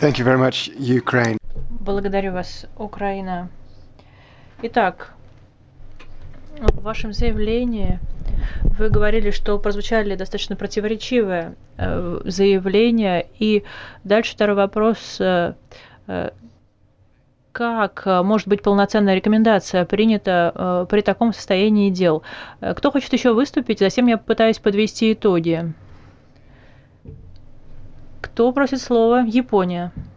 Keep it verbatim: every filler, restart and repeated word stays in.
Thank you very much, Ukraine. Благодарю вас, Украина. Итак, в вашем заявлении вы говорили, что прозвучали достаточно противоречивые э, заявления. И дальше второй вопрос. Э, э, как э, может быть полноценная рекомендация принята э, при таком состоянии дел? Э, Кто хочет еще выступить? Затем я попытаюсь подвести итоги. Кто просит слова? Япония.